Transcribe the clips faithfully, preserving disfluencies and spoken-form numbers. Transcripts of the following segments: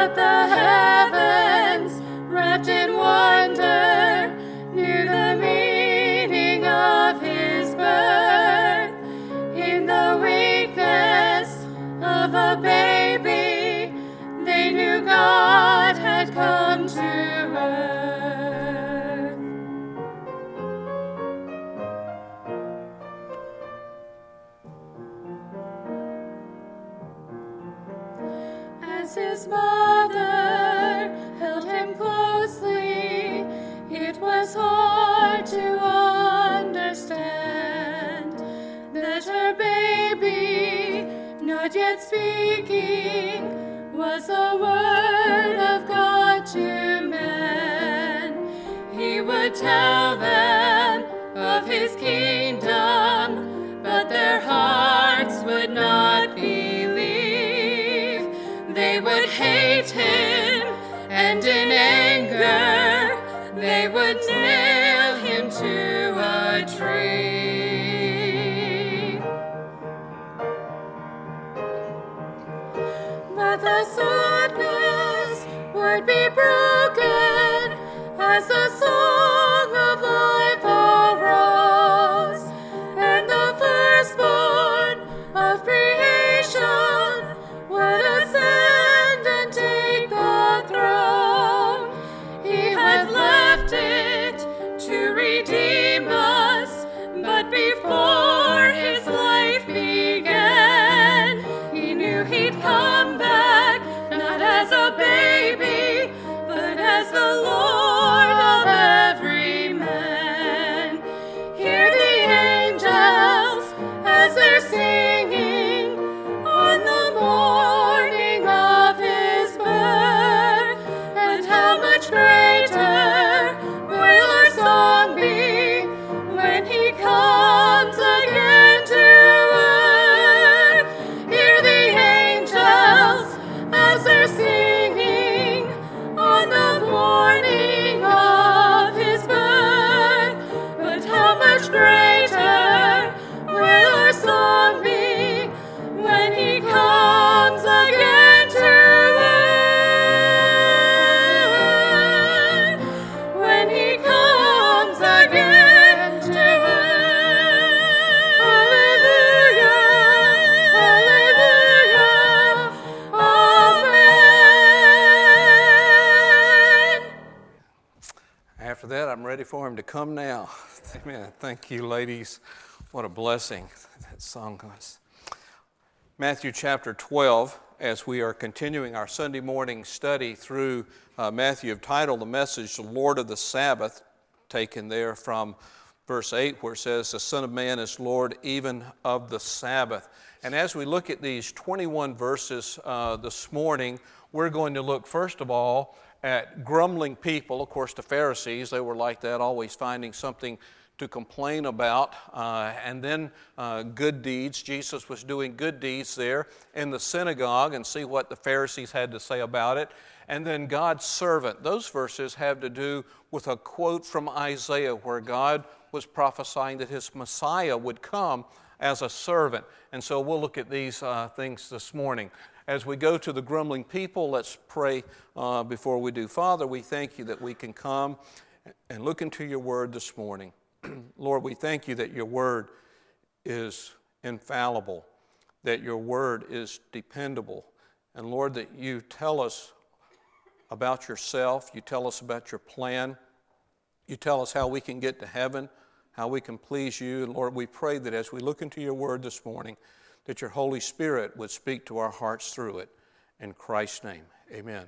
But the heavens, wrapped in wonder, knew the meaning of his birth. In the weakness of a baby, they knew God had come to earth. As his mother held him closely, it was hard to understand that her baby, not yet speaking, was a word of God to man. He would tell them of his kingdom, but their hearts would not believe. They would hate him, and in anger they would nail him to a tree. But the sadness would be broken as the song of life arose, and the firstborn of creation would ascend and take the throne. He has left it to redeem us, but before his life began, he knew he'd come back, not as a baby, but as the Lord of every man. Hear the angels as they're singing on the morning of his birth, and how much greater will our song be when he comes again to earth. Hear the angels as they're singing on the morning of his birth, but how much greater will our song be when he comes again to earth, when he comes again to earth. Hallelujah, hallelujah, amen. After that, I'm ready for him to come now. Amen. Thank you, ladies. What a blessing that song was. Matthew chapter twelve, as we are continuing our Sunday morning study through uh, Matthew, I've titled the message, The Lord of the Sabbath, taken there from verse eight, where it says, the Son of Man is Lord even of the Sabbath. And as we look at these twenty-one verses uh, this morning, we're going to look, first of all, at grumbling people. Of course, the Pharisees, they were like that, always finding something to complain about. Uh, and then uh, good deeds. Jesus was doing good deeds there in the synagogue, and see what the Pharisees had to say about it. And then God's servant. Those verses have to do with a quote from Isaiah where God was prophesying that his Messiah would come as a servant. And so we'll look at these uh, things this morning. As we go to the grumbling people, let's pray uh, before we do. Father, we thank you that we can come and look into your word this morning. Lord, we thank you that your word is infallible, that your word is dependable. And Lord, that you tell us about yourself, you tell us about your plan, you tell us how we can get to heaven, how we can please you. And Lord, we pray that as we look into your word this morning, that your Holy Spirit would speak to our hearts through it. In Christ's name, amen.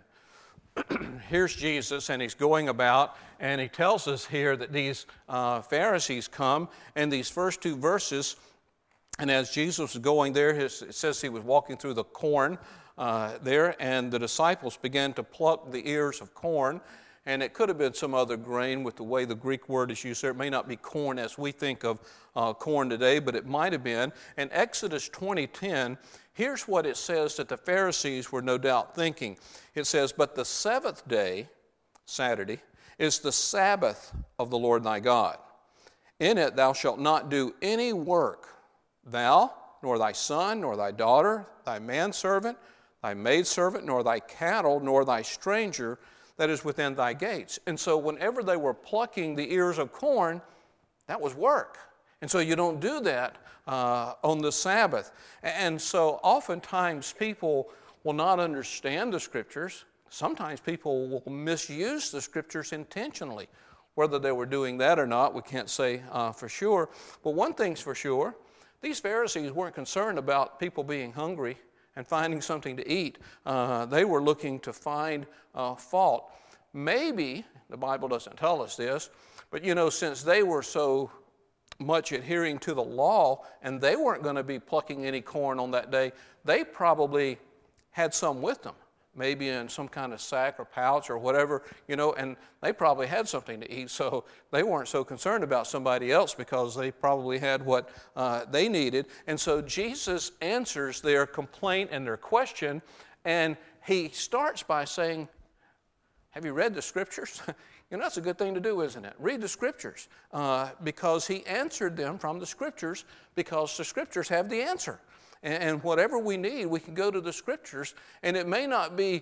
Here's Jesus, and he's going about, and he tells us here that these uh, Pharisees come, and these first two verses, and as Jesus was going there, his, it says he was walking through the corn uh, there, and the disciples began to pluck the ears of corn, and it could have been some other grain with the way the Greek word is used there. It may not be corn as we think of uh, corn today, but it might have been. In Exodus twenty ten, here's what it says that the Pharisees were no doubt thinking. It says, but the seventh day, Saturday, is the Sabbath of the Lord thy God. In it thou shalt not do any work, thou, nor thy son, nor thy daughter, thy manservant, thy maidservant, nor thy cattle, nor thy stranger that is within thy gates. And so whenever they were plucking the ears of corn, that was work. And so you don't do that uh, on the Sabbath. And so oftentimes people will not understand the Scriptures. Sometimes people will misuse the Scriptures intentionally. Whether they were doing that or not, we can't say uh, for sure. But one thing's for sure, these Pharisees weren't concerned about people being hungry and finding something to eat. Uh, they were looking to find uh, fault. Maybe, the Bible doesn't tell us this, but you know, since they were so much adhering to the law and they weren't going to be plucking any corn on that day, they probably had some with them, maybe in some kind of sack or pouch or whatever, you know, and they probably had something to eat, so they weren't so concerned about somebody else because they probably had what uh, they needed. And so Jesus answers their complaint and their question, and he starts by saying, have you read the Scriptures? You know, that's a good thing to do, isn't it? Read the Scriptures, uh, because he answered them from the Scriptures, because the Scriptures have the answer. And, and whatever we need, we can go to the Scriptures, and it may not be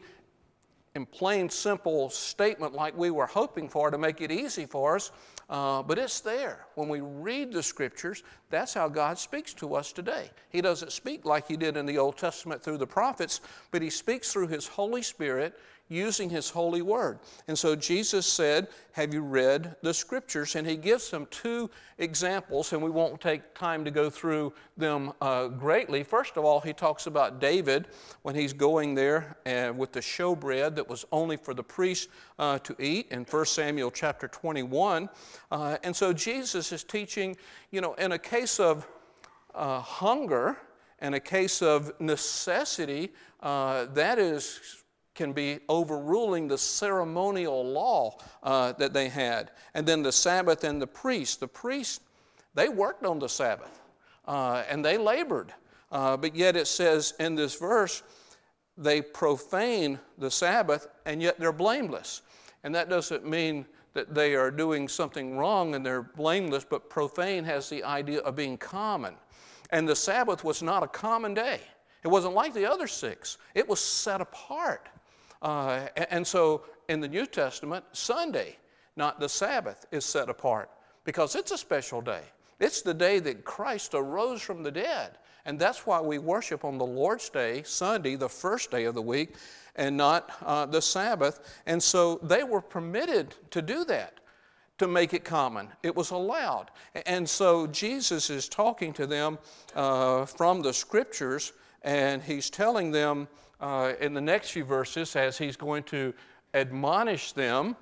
in plain, simple statement like we were hoping for to make it easy for us, uh, but it's there. When we read the Scriptures, that's how God speaks to us today. He doesn't speak like he did in the Old Testament through the prophets, but he speaks through his Holy Spirit, using his holy word. And so Jesus said, have you read the Scriptures? And he gives them two examples, and we won't take time to go through them uh, greatly. First of all, he talks about David when he's going there uh, with the showbread that was only for the priests uh, to eat in First Samuel chapter twenty-one. Uh, and so Jesus is teaching, you know, in a case of uh, hunger, in a case of necessity, uh, that is can be overruling the ceremonial law uh, that they had. And then the Sabbath and the priests. The priests, they worked on the Sabbath, uh, and they labored. Uh, but yet it says in this verse, they profane the Sabbath, and yet they're blameless. And that doesn't mean that they are doing something wrong and they're blameless, but profane has the idea of being common. And the Sabbath was not a common day. It wasn't like the other six. It was set apart. Uh, and so in the New Testament, Sunday, not the Sabbath, is set apart because it's a special day. It's the day that Christ arose from the dead. And that's why we worship on the Lord's Day, Sunday, the first day of the week, and not uh, the Sabbath. And so they were permitted to do that, to make it common. It was allowed. And so Jesus is talking to them uh, from the Scriptures, and he's telling them uh, in the next few verses, as he's going to admonish them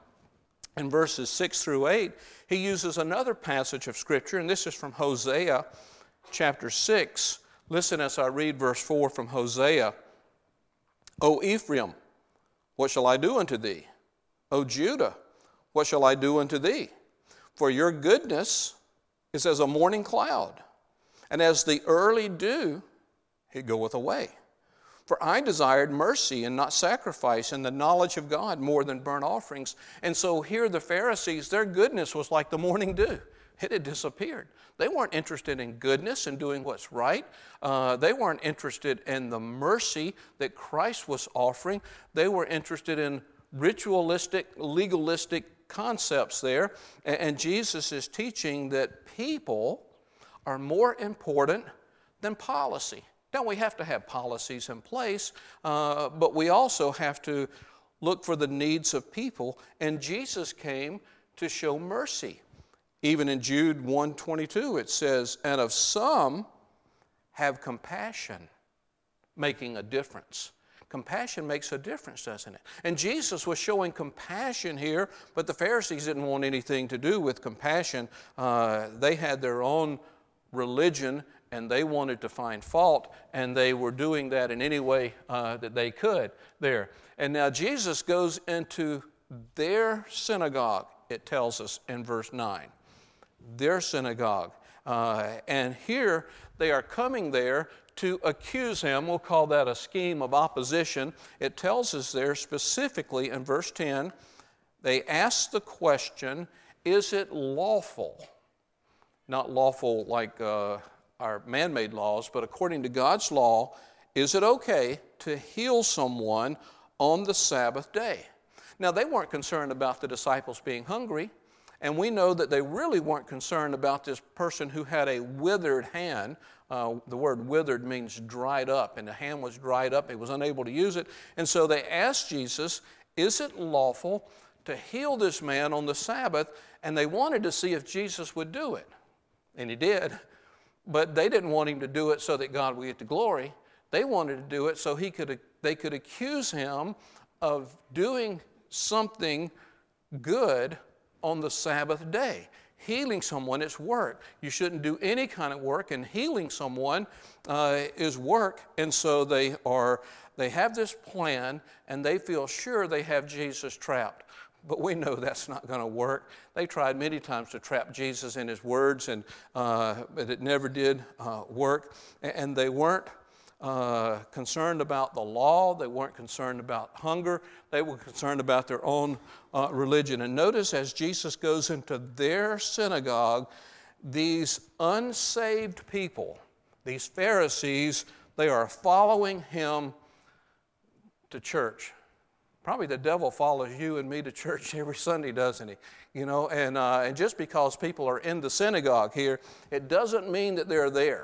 in verses six through eight, he uses another passage of Scripture, and this is from Hosea chapter six. Listen as I read verse four from Hosea. O Ephraim, what shall I do unto thee? O Judah, what shall I do unto thee? For your goodness is as a morning cloud, and as the early dew, it goeth away. For I desired mercy and not sacrifice, and the knowledge of God more than burnt offerings. And so here the Pharisees, their goodness was like the morning dew. It had disappeared. They weren't interested in goodness and doing what's right. Uh, they weren't interested in the mercy that Christ was offering. They were interested in ritualistic, legalistic concepts there. And, and Jesus is teaching that people are more important than policy. Now, we have to have policies in place, uh, but we also have to look for the needs of people. And Jesus came to show mercy. Even in Jude one twenty-two, it says, and of some have compassion, making a difference. Compassion makes a difference, doesn't it? And Jesus was showing compassion here, but the Pharisees didn't want anything to do with compassion. Uh, they had their own religion, and they wanted to find fault, and they were doing that in any way uh, that they could there. And now Jesus goes into their synagogue, it tells us in verse nine. Their synagogue. Uh, and here they are coming there to accuse him. We'll call that a scheme of opposition. It tells us there specifically in verse ten, they ask the question, is it lawful? Not lawful like uh, our man-made laws, but according to God's law, is it okay to heal someone on the Sabbath day? Now, they weren't concerned about the disciples being hungry, and we know that they really weren't concerned about this person who had a withered hand. Uh, the word withered means dried up, and the hand was dried up. He was unable to use it. And so they asked Jesus, is it lawful to heal this man on the Sabbath? And they wanted to see if Jesus would do it. And he did. But they didn't want him to do it so that God would get the glory. They wanted to do it so he could, they could accuse him of doing something good on the Sabbath day. Healing someone is work. You shouldn't do any kind of work, and healing someone uh, is work. And so they are, they have this plan, and they feel sure they have Jesus trapped. But we know that's not going to work. They tried many times to trap Jesus in his words, and uh, but it never did uh, work. And they weren't uh, concerned about the law. They weren't concerned about hunger. They were concerned about their own uh, religion. And notice as Jesus goes into their synagogue, these unsaved people, these Pharisees, they are following him to church. Probably the devil follows you and me to church every Sunday, doesn't he? You know, and uh, and just because people are in the synagogue here, it doesn't mean that they're there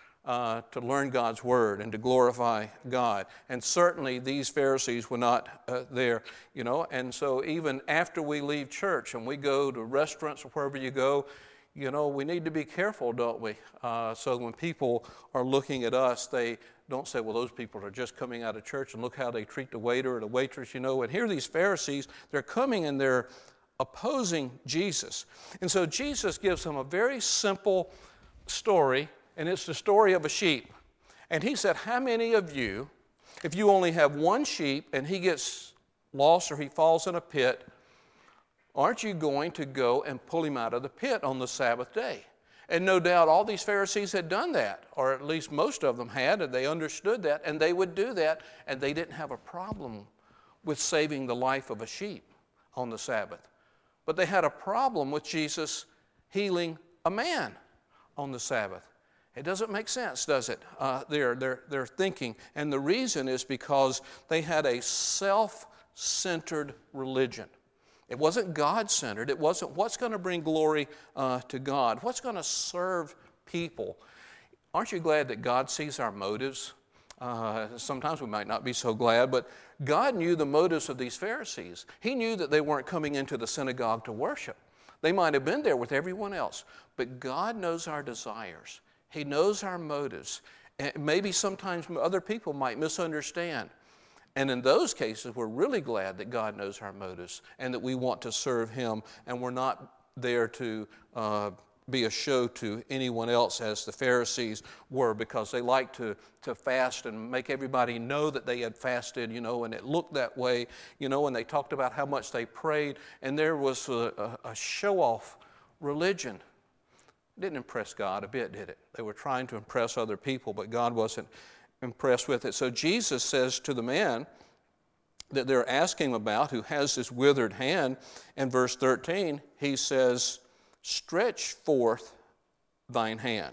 uh, to learn God's word and to glorify God. And certainly these Pharisees were not uh, there, you know. And so even after we leave church and we go to restaurants or wherever you go, you know, we need to be careful, don't we? Uh, so when people are looking at us, they don't say, well, those people are just coming out of church and look how they treat the waiter or the waitress, you know. And here these Pharisees, they're coming and they're opposing Jesus. And so Jesus gives them a very simple story, and it's the story of a sheep. And he said, how many of you, if you only have one sheep and he gets lost or he falls in a pit, aren't you going to go and pull him out of the pit on the Sabbath day? And no doubt all these Pharisees had done that, or at least most of them had, and they understood that, and they would do that, and they didn't have a problem with saving the life of a sheep on the Sabbath. But they had a problem with Jesus healing a man on the Sabbath. It doesn't make sense, does it? Uh, they're, they're, they're thinking, and the reason is because they had a self-centered religion. It wasn't God-centered. It wasn't what's going to bring glory uh, to God, what's going to serve people. Aren't you glad that God sees our motives? Uh, sometimes we might not be so glad, but God knew the motives of these Pharisees. He knew that they weren't coming into the synagogue to worship. They might have been there with everyone else, but God knows our desires. He knows our motives. And maybe sometimes other people might misunderstand. And in those cases, we're really glad that God knows our motives and that we want to serve him, and we're not there to uh, be a show to anyone else as the Pharisees were, because they liked to, to fast and make everybody know that they had fasted, you know, and it looked that way, you know, and they talked about how much they prayed, and there was a, a, a show-off religion. It didn't impress God a bit, did it? They were trying to impress other people, but God wasn't impressed with it. So Jesus says to the man that they're asking about, who has this withered hand, in verse thirteen, he says, stretch forth thine hand.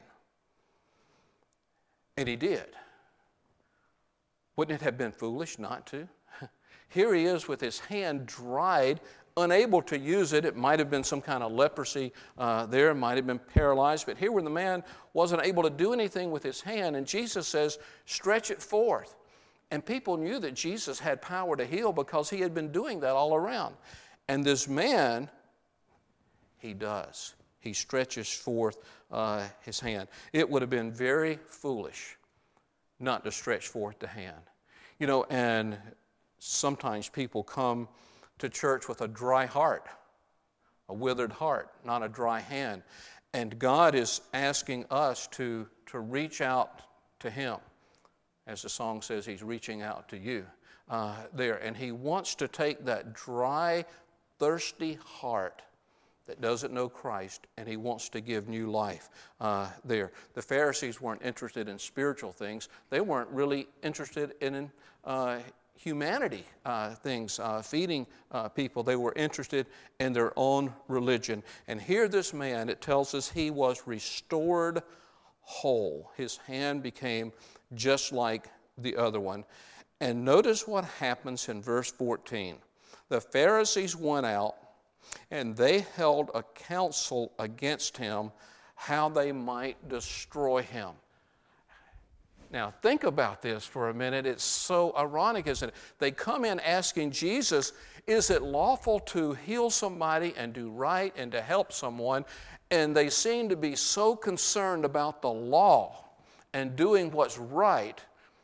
And he did. Wouldn't it have been foolish not to? Here he is with his hand dried, unable to use it. It might have been some kind of leprosy uh, there. It might have been paralyzed. But here when the man wasn't able to do anything with his hand, and Jesus says, stretch it forth. And people knew that Jesus had power to heal because he had been doing that all around. And this man, he does. He stretches forth uh, his hand. It would have been very foolish not to stretch forth the hand. You know, and sometimes people come to church with a dry heart, a withered heart, not a dry hand. And God is asking us to, to reach out to him. As the song says, he's reaching out to you uh, there. And he wants to take that dry, thirsty heart that doesn't know Christ, and he wants to give new life uh, there. The Pharisees weren't interested in spiritual things. They weren't really interested in uh, humanity uh, things, uh, feeding uh, people. They were interested in their own religion. And here this man, it tells us he was restored whole. His hand became just like the other one. And notice what happens in verse fourteen. The Pharisees went out, and they held a council against him, how they might destroy him. Now, think about this for a minute. It's so ironic, isn't it? They come in asking Jesus, is it lawful to heal somebody and do right and to help someone? And they seem to be so concerned about the law and doing what's right,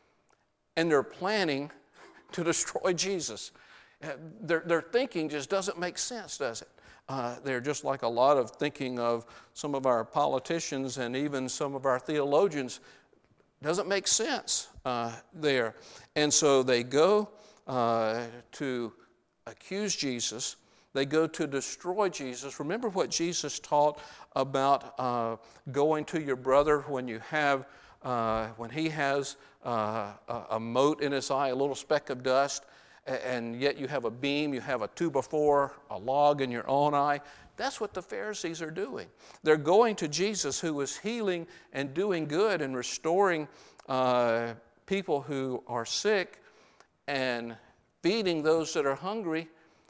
and they're planning to destroy Jesus. Their, their thinking just doesn't make sense, does it? Uh, they're just like a lot of thinking of some of our politicians and even some of our theologians. Doesn't make sense uh, there. And so they go uh, to accuse Jesus. They go to destroy Jesus. Remember what Jesus taught about uh, going to your brother when you have, uh, when he has uh, a, a mote in his eye, a little speck of dust, and yet you have a beam, you have a two by four, a log in your own eye. That's what the Pharisees are doing. They're going to Jesus, who is healing and doing good and restoring uh, people who are sick and feeding those that are hungry,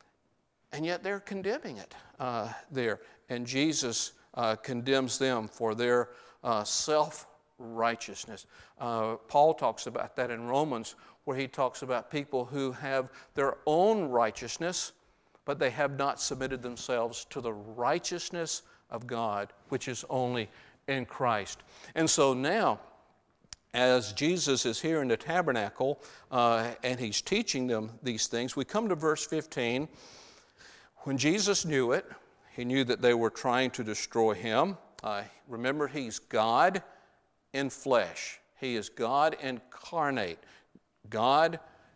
and yet they're condemning it uh, there. And Jesus uh, condemns them for their uh, self-righteousness. Uh, Paul talks about that in Romans, where he talks about people who have their own righteousness, but they have not submitted themselves to the righteousness of God, which is only in Christ. And so now, as Jesus is here in the tabernacle uh, and he's teaching them these things, we come to verse fifteen. When Jesus knew it, he knew that they were trying to destroy him. Uh, remember, he's God in flesh. He is God incarnate. God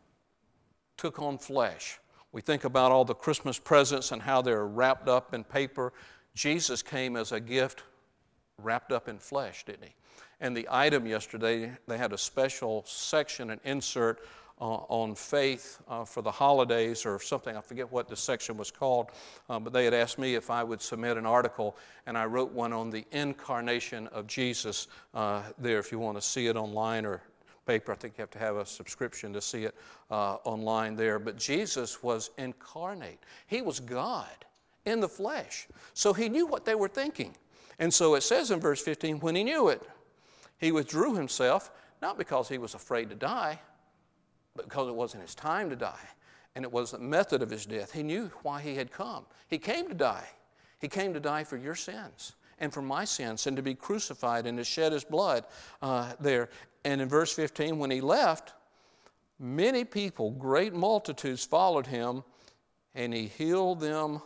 took on flesh. We think about all the Christmas presents and how they're wrapped up in paper. Jesus came as a gift wrapped up in flesh, didn't he? And the item yesterday, they had a special section, an insert uh, on faith uh, for the holidays or something. I forget what the section was called, uh, but they had asked me if I would submit an article, and I wrote one on the incarnation of Jesus uh, there, if you want to see it online or paper. I think you have to have a subscription to see it uh, online there. But Jesus was incarnate. He was God in the flesh. So he knew what they were thinking. And so it says in verse fifteen, when he knew it, he withdrew himself, not because he was afraid to die, but because it wasn't his time to die. And it was the method of his death. He knew why he had come. He came to die. He came to die for your sins and for my sins, and to be crucified and to shed his blood uh, there. And in verse fifteen, when he left, many people, great multitudes, followed him, and he healed them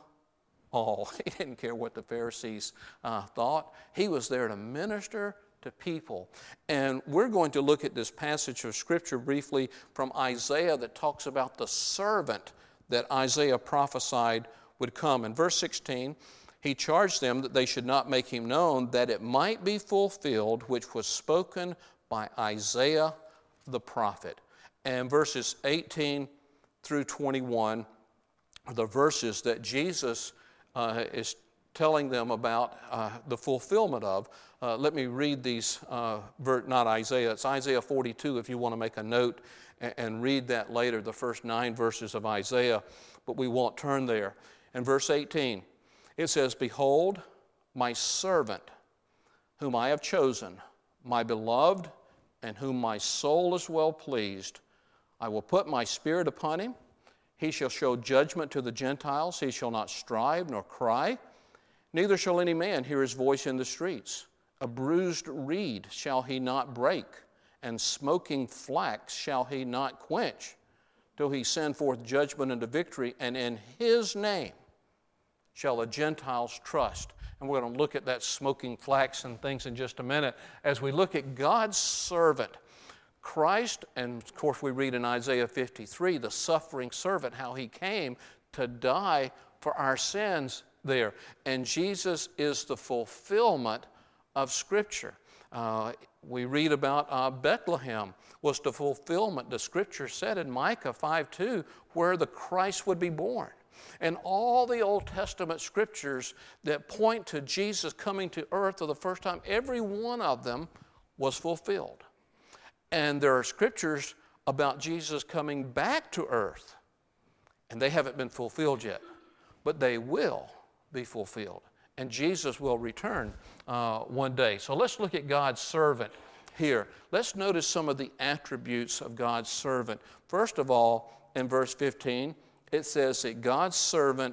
all. He didn't care what the Pharisees uh, thought. He was there to minister to people. And we're going to look at this passage of Scripture briefly from Isaiah that talks about the servant that Isaiah prophesied would come. In verse sixteen, he charged them that they should not make him known, that it might be fulfilled which was spoken by Isaiah the prophet. And verses eighteen through twenty-one are the verses that Jesus uh, is telling them about uh, the fulfillment of. Uh, let me read these, uh, ver- not Isaiah, it's Isaiah forty-two if you want to make a note and, and read that later, the first nine verses of Isaiah, but we won't turn there. In verse eighteen, it says, behold, my servant, whom I have chosen, my beloved, and whom my soul is well pleased. I will put my spirit upon him. He shall show judgment to the Gentiles. He shall not strive nor cry. Neither shall any man hear his voice in the streets. A bruised reed shall he not break, and smoking flax shall he not quench, till he send forth judgment unto victory, and in his name shall the Gentiles trust. And we're going to look at that smoking flax and things in just a minute as we look at God's servant, Christ, and of course we read in Isaiah fifty-three, the suffering servant, how he came to die for our sins there. And Jesus is the fulfillment of Scripture. Uh, we read about uh, Bethlehem was the fulfillment, the Scripture said in Micah five two, where the Christ would be born. And all the Old Testament Scriptures that point to Jesus coming to earth for the first time, every one of them was fulfilled. And there are scriptures about Jesus coming back to earth, and they haven't been fulfilled yet, but they will be fulfilled. And Jesus will return uh, one day. So let's look at God's servant here. Let's notice some of the attributes of God's servant. First of all, in verse fifteen, it says that God's servant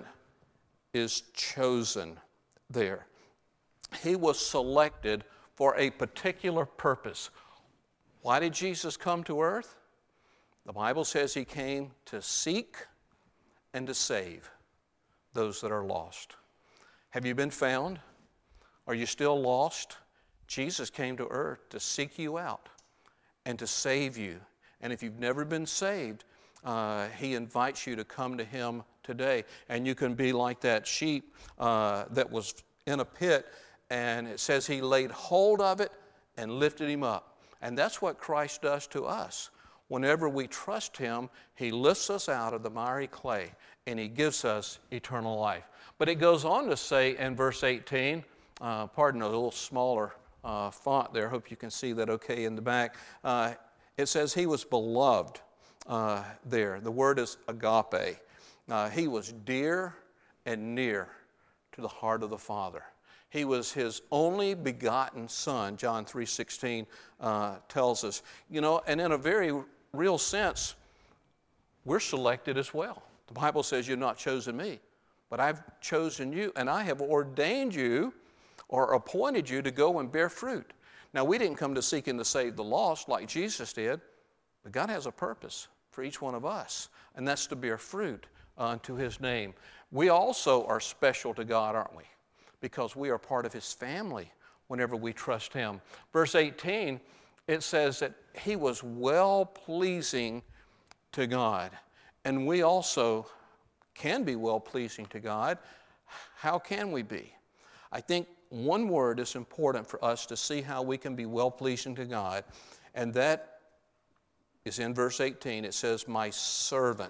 is chosen there. He was selected for a particular purpose. Why did Jesus come to earth? The Bible says he came to seek and to save those that are lost. Have you been found? Are you still lost? Jesus came to earth to seek you out and to save you. And if you've never been saved, uh, he invites you to come to him today. And you can be like that sheep uh, that was in a pit, and it says he laid hold of it and lifted him up. And that's what Christ does to us. Whenever we trust him, he lifts us out of the miry clay, and he gives us eternal life. But it goes on to say in verse eighteen, uh, pardon a little smaller uh, font there, hope you can see that okay in the back. Uh, it says he was beloved uh, there. The word is agape. Uh, he was dear and near to the heart of the Father. He was his only begotten Son, John three sixteen uh, tells us. You know, and in a very real sense, we're selected as well. The Bible says you've not chosen me, but I've chosen you, and I have ordained you or appointed you to go and bear fruit. Now, we didn't come to seek and to save the lost like Jesus did, but God has a purpose for each one of us, and that's to bear fruit unto his name. We also are special to God, aren't we? Because we are part of his family whenever we trust him. Verse eighteen, it says that he was well-pleasing to God. And we also can be well-pleasing to God. How can we be? I think one word is important for us to see how we can be well-pleasing to God, and that is in verse eighteen. It says, my servant,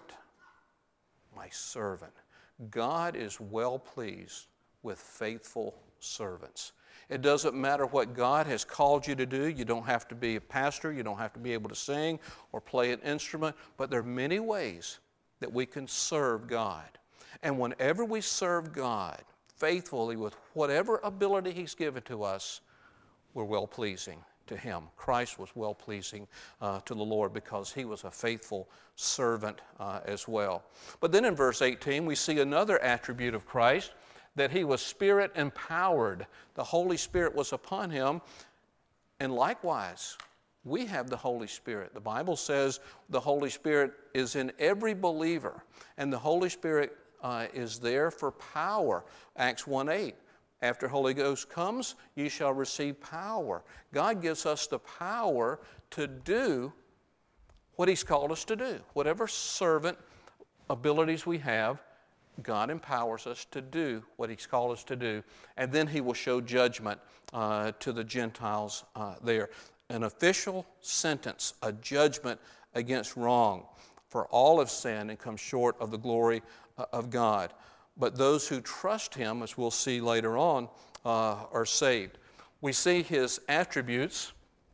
my servant. God is well-pleased with faithful servants. It doesn't matter what God has called you to do. You don't have to be a pastor. You don't have to be able to sing or play an instrument. But there are many ways that we can serve God. And whenever we serve God faithfully with whatever ability he's given to us, we're well-pleasing to him. Christ was well-pleasing uh, to the Lord because he was a faithful servant uh, as well. But then in verse eighteen, we see another attribute of Christ, that he was Spirit empowered. The Holy Spirit was upon him. And likewise, we have the Holy Spirit. The Bible says the Holy Spirit is in every believer. And the Holy Spirit uh, is there for power. Acts one eight, after Holy Ghost comes, ye shall receive power. God gives us the power to do what he's called us to do. Whatever servant abilities we have, God empowers us to do what he's called us to do, and then he will show judgment uh, to the Gentiles uh, there. An official sentence, a judgment against wrong. For all have sinned and come short of the glory uh, of God. But those who trust him, as we'll see later on, uh, are saved. We see his attributes.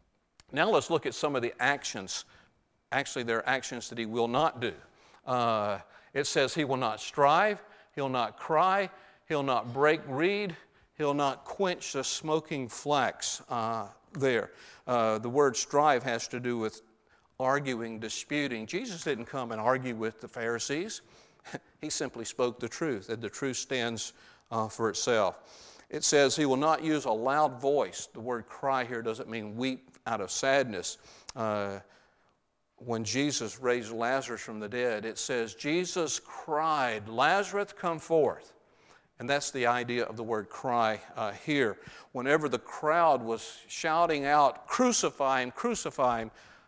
Now let's look at some of the actions. Actually, there are actions that he will not do. Uh, It says he will not strive, he'll not cry, he'll not break reed, he'll not quench the smoking flax uh, there. Uh, the word strive has to do with arguing, disputing. Jesus didn't come and argue with the Pharisees. He simply spoke the truth, and the truth stands uh, for itself. It says he will not use a loud voice. The word cry here doesn't mean weep out of sadness. Uh, When Jesus raised Lazarus from the dead, it says, Jesus cried, Lazarus, come forth. And that's the idea of the word cry uh, here. Whenever the crowd was shouting out, crucify him, crucify him,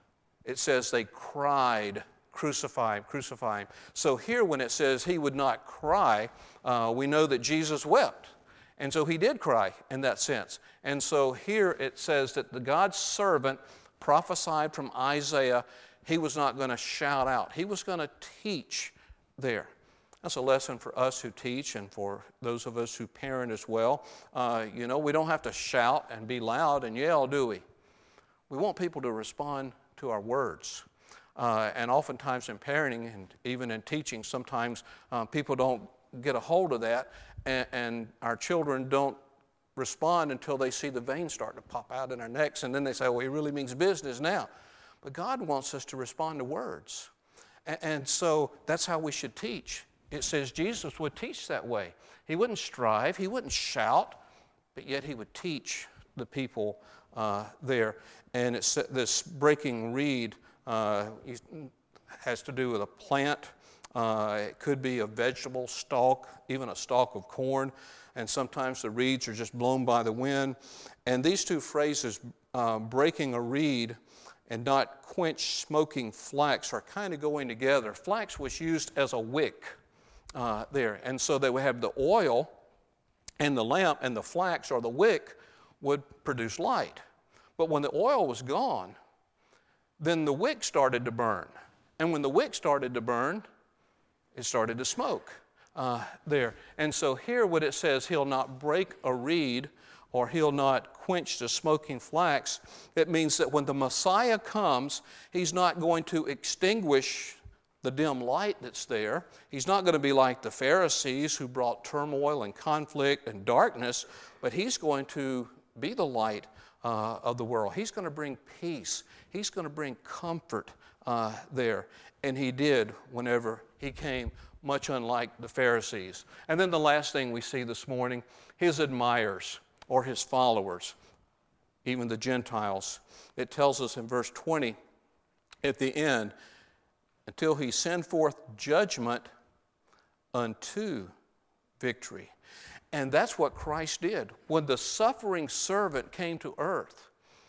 it says they cried, crucify him, crucify him. So here when it says he would not cry, uh, we know that Jesus wept. And so he did cry in that sense. And so here it says that the God's servant prophesied from Isaiah. He was not going to shout out. He was going to teach there. That's a lesson for us who teach and for those of us who parent as well. Uh, you know, we don't have to shout and be loud and yell, do we? We want people to respond to our words. Uh, and oftentimes in parenting and even in teaching, sometimes uh, people don't get a hold of that, and, and our children don't respond until they see the veins starting to pop out in our necks, and then they say, well, he really means business now. But God wants us to respond to words. And, and so that's how we should teach. It says Jesus would teach that way. He wouldn't strive, he wouldn't shout, but yet he would teach the people uh, there. And it's this breaking reed uh, has to do with a plant. Uh, it could be a vegetable stalk, even a stalk of corn. And sometimes the reeds are just blown by the wind. And these two phrases, uh, breaking a reed and not quench smoking flax, are kind of going together. Flax was used as a wick uh, there. And so they would have the oil and the lamp, and the flax or the wick would produce light. But when the oil was gone, then the wick started to burn. And when the wick started to burn, it started to smoke uh, there. And so here what it says, he'll not break a reed or he'll not quench the smoking flax, it means that when the Messiah comes, he's not going to extinguish the dim light that's there. He's not going to be like the Pharisees who brought turmoil and conflict and darkness, but he's going to be the light uh, of the world. He's going to bring peace. He's going to bring comfort uh, there. And he did whenever he came, much unlike the Pharisees. And then the last thing we see this morning, his admirers or his followers, even the Gentiles. It tells us in verse twenty at the end, until he send forth judgment unto victory. And that's what Christ did. When the suffering servant came to earth,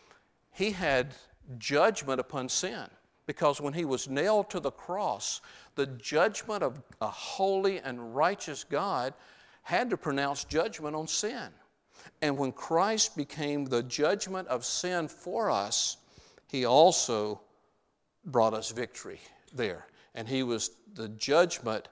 he had judgment upon sin. Because when he was nailed to the cross, the judgment of a holy and righteous God had to pronounce judgment on sin. And when Christ became the judgment of sin for us, he also brought us victory there. And he was the judgment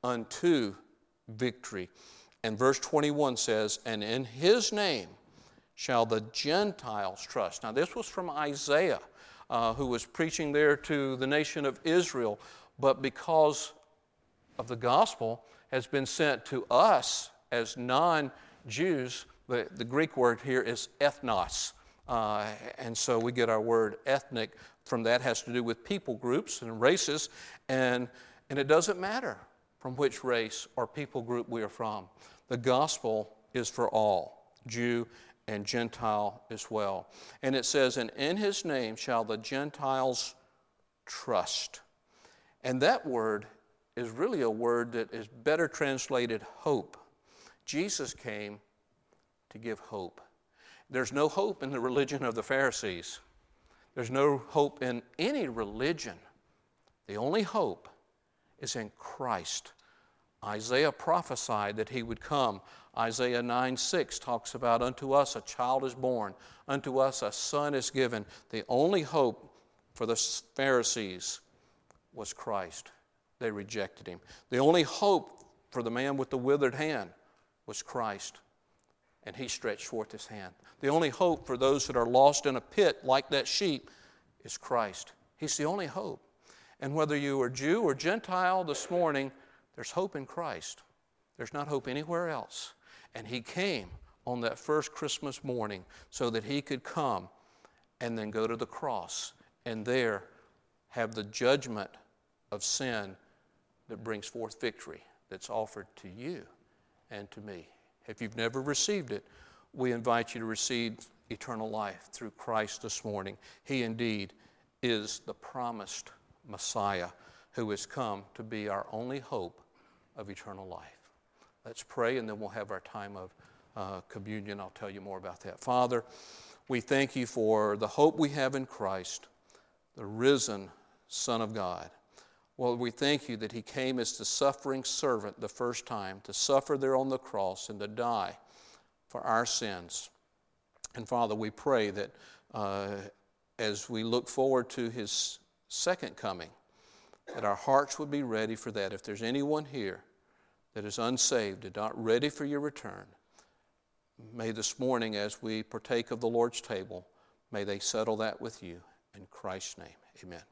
unto victory. And verse twenty-one says, and in his name shall the Gentiles trust. Now this was from Isaiah, uh, who was preaching there to the nation of Israel, but because of the gospel has been sent to us as non-Jews. The, the Greek word here is ethnos. Uh, and so we get our word ethnic from that. It has to do with people groups and races. And, and it doesn't matter from which race or people group we are from. The gospel is for all, Jew and Gentile as well. And it says, and in his name shall the Gentiles trust. And that word is really a word that is better translated hope. Jesus came to give hope. There's no hope in the religion of the Pharisees. There's no hope in any religion. The only hope is in Christ. Isaiah prophesied that he would come. Isaiah nine six talks about, unto us a child is born, unto us a son is given. The only hope for the Pharisees was Christ. They rejected him. The only hope for the man with the withered hand was Christ. And he stretched forth his hand. The only hope for those that are lost in a pit like that sheep is Christ. He's the only hope. And whether you are Jew or Gentile this morning, there's hope in Christ. There's not hope anywhere else. And he came on that first Christmas morning so that he could come and then go to the cross and there have the judgment of sin that brings forth victory that's offered to you and to me. If you've never received it, we invite you to receive eternal life through Christ this morning. He indeed is the promised Messiah who has come to be our only hope of eternal life. Let's pray, and then we'll have our time of uh, communion. I'll tell you more about that. Father, we thank you for the hope we have in Christ, the risen Son of God. Well, we thank you that he came as the suffering servant the first time, to suffer there on the cross and to die for our sins. And Father, we pray that uh, as we look forward to his second coming, that our hearts would be ready for that. If there's anyone here that is unsaved and not ready for your return, may this morning as we partake of the Lord's table, may they settle that with you. In Christ's name. Amen.